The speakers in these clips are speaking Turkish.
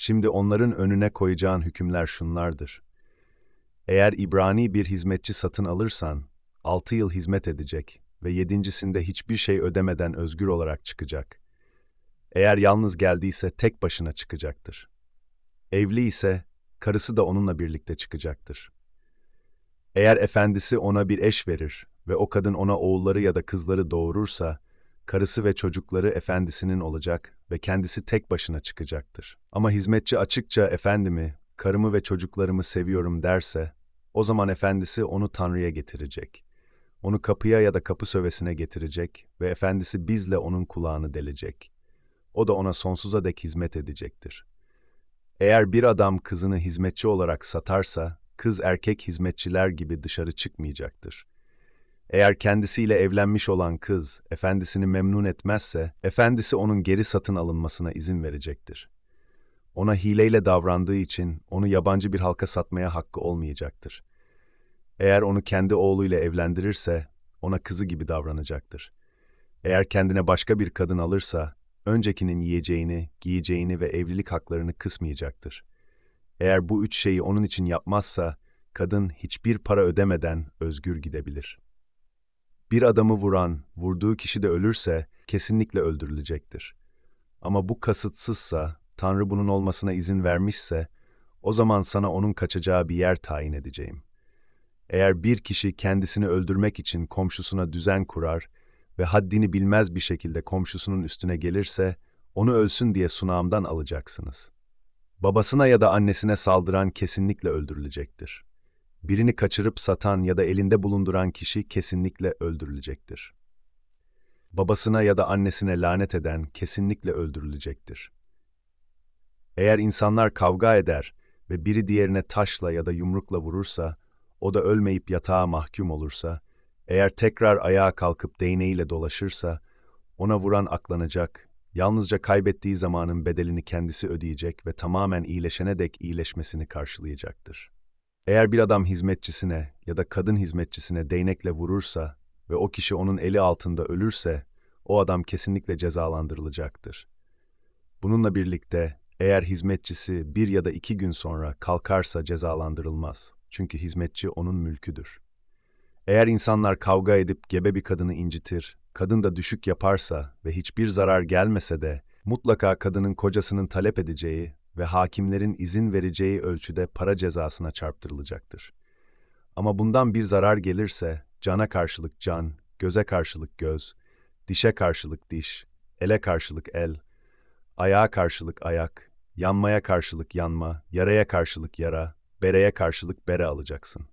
Şimdi onların önüne koyacağın hükümler şunlardır. Eğer İbrani bir hizmetçi satın alırsan, 6 yıl hizmet edecek ve yedincisinde hiçbir şey ödemeden özgür olarak çıkacak. Eğer yalnız geldiyse tek başına çıkacaktır. Evli ise karısı da onunla birlikte çıkacaktır. Eğer efendisi ona bir eş verir ve o kadın ona oğulları ya da kızları doğurursa, karısı ve çocukları efendisinin olacak ve kendisi tek başına çıkacaktır. Ama hizmetçi açıkça efendimi, karımı ve çocuklarımı seviyorum derse, o zaman efendisi onu Tanrı'ya getirecek. Onu kapıya ya da kapı sövesine getirecek ve efendisi bizle onun kulağını delecek. O da ona sonsuza dek hizmet edecektir. Eğer bir adam kızını hizmetçi olarak satarsa, kız erkek hizmetçiler gibi dışarı çıkmayacaktır. Eğer kendisiyle evlenmiş olan kız, efendisini memnun etmezse, efendisi onun geri satın alınmasına izin verecektir. Ona hileyle davrandığı için onu yabancı bir halka satmaya hakkı olmayacaktır. Eğer onu kendi oğluyla evlendirirse, ona kızı gibi davranacaktır. Eğer kendine başka bir kadın alırsa, öncekinin yiyeceğini, giyeceğini ve evlilik haklarını kısmayacaktır. Eğer bu üç şeyi onun için yapmazsa, kadın hiçbir para ödemeden özgür gidebilir. Bir adamı vuran, vurduğu kişi de ölürse kesinlikle öldürülecektir. Ama bu kasıtsızsa, Tanrı bunun olmasına izin vermişse, o zaman sana onun kaçacağı bir yer tayin edeceğim. Eğer bir kişi kendisini öldürmek için komşusuna düzen kurar ve haddini bilmez bir şekilde komşusunun üstüne gelirse, onu ölsün diye sunağımdan alacaksınız. Babasına ya da annesine saldıran kesinlikle öldürülecektir. Birini kaçırıp satan ya da elinde bulunduran kişi kesinlikle öldürülecektir. Babasına ya da annesine lanet eden kesinlikle öldürülecektir. Eğer insanlar kavga eder ve biri diğerine taşla ya da yumrukla vurursa, o da ölmeyip yatağa mahkum olursa, eğer tekrar ayağa kalkıp değneğiyle dolaşırsa, ona vuran aklanacak, yalnızca kaybettiği zamanın bedelini kendisi ödeyecek ve tamamen iyileşene dek iyileşmesini karşılayacaktır. Eğer bir adam hizmetçisine ya da kadın hizmetçisine değnekle vurursa ve o kişi onun eli altında ölürse, o adam kesinlikle cezalandırılacaktır. Bununla birlikte, eğer hizmetçisi 1 ya da 2 gün sonra kalkarsa cezalandırılmaz. Çünkü hizmetçi onun mülküdür. Eğer insanlar kavga edip gebe bir kadını incitir, kadın da düşük yaparsa ve hiçbir zarar gelmese de, mutlaka kadının kocasının talep edeceği ve hakimlerin izin vereceği ölçüde para cezasına çarptırılacaktır. Ama bundan bir zarar gelirse, cana karşılık can, göze karşılık göz, dişe karşılık diş, ele karşılık el, ayağa karşılık ayak, yanmaya karşılık yanma, yaraya karşılık yara, bereye karşılık bere alacaksın.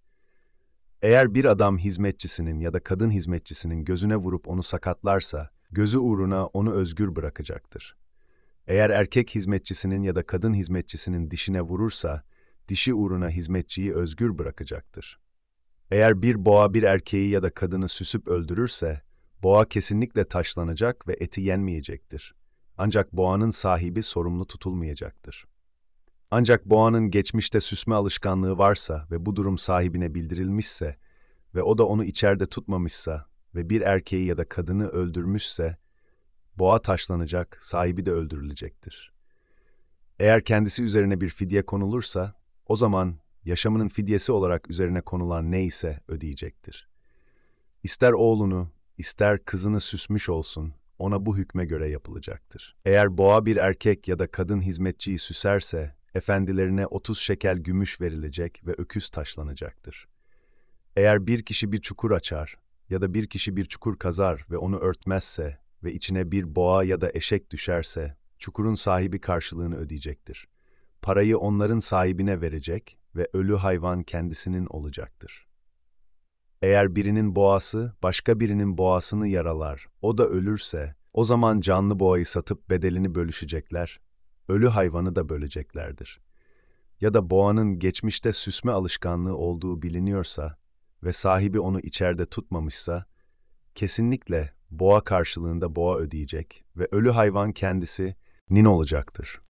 Eğer bir adam hizmetçisinin ya da kadın hizmetçisinin gözüne vurup onu sakatlarsa, gözü uğruna onu özgür bırakacaktır. Eğer erkek hizmetçisinin ya da kadın hizmetçisinin dişine vurursa, dişi uğruna hizmetçiyi özgür bırakacaktır. Eğer bir boğa bir erkeği ya da kadını süsüp öldürürse, boğa kesinlikle taşlanacak ve eti yenmeyecektir. Ancak boğanın sahibi sorumlu tutulmayacaktır. Ancak boğanın geçmişte süsme alışkanlığı varsa ve bu durum sahibine bildirilmişse ve o da onu içeride tutmamışsa ve bir erkeği ya da kadını öldürmüşse, boğa taşlanacak, sahibi de öldürülecektir. Eğer kendisi üzerine bir fidye konulursa, o zaman yaşamının fidyesi olarak üzerine konulan neyse ödeyecektir. İster oğlunu, ister kızını süsmüş olsun, ona bu hükme göre yapılacaktır. Eğer boğa bir erkek ya da kadın hizmetçiyi süserse, efendilerine 30 şekel gümüş verilecek ve öküz taşlanacaktır. Eğer bir kişi bir çukur açar ya da bir kişi bir çukur kazar ve onu örtmezse ve içine bir boğa ya da eşek düşerse, çukurun sahibi karşılığını ödeyecektir. Parayı onların sahibine verecek ve ölü hayvan kendisinin olacaktır. Eğer birinin boğası başka birinin boğasını yaralar, o da ölürse, o zaman canlı boğayı satıp bedelini bölüşecekler, ölü hayvanı da böleceklerdir. Ya da boğanın geçmişte süsme alışkanlığı olduğu biliniyorsa ve sahibi onu içeride tutmamışsa, kesinlikle boğa karşılığında boğa ödeyecek ve ölü hayvan kendisi nin olacaktır.